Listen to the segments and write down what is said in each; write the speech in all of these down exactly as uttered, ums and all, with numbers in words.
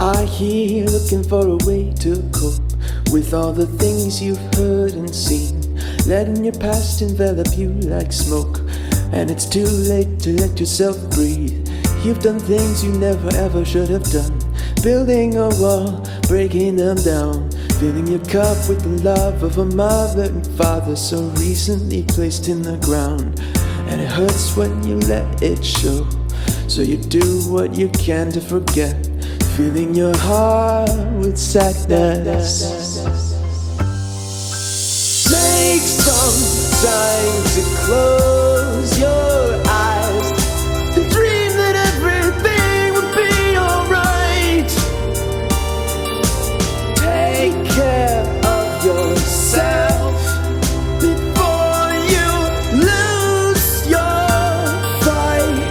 I hear you're looking for a way to cope with all the things you've heard and seen, letting your past envelop you like smoke, and it's too late to let yourself breathe. You've done things you never ever should have done, building a wall, breaking them down, filling your cup with the love of a mother and father so recently placed in the ground. And it hurts when you let it show, so you do what you can to forget, filling your heart with sadness. Take some time to close your eyes and dream that everything will be alright. Take care of yourself before you lose your fight.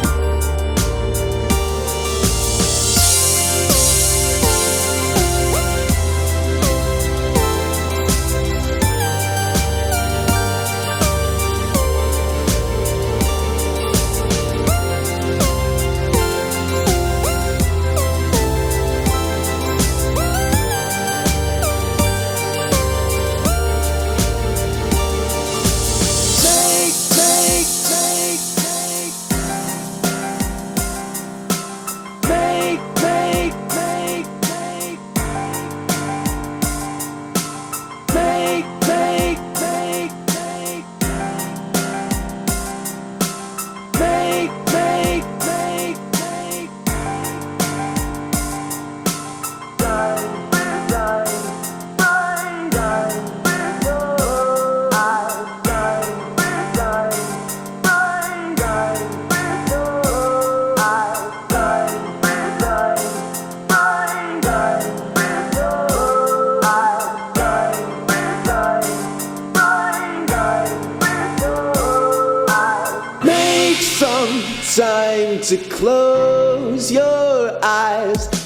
Time to close your eyes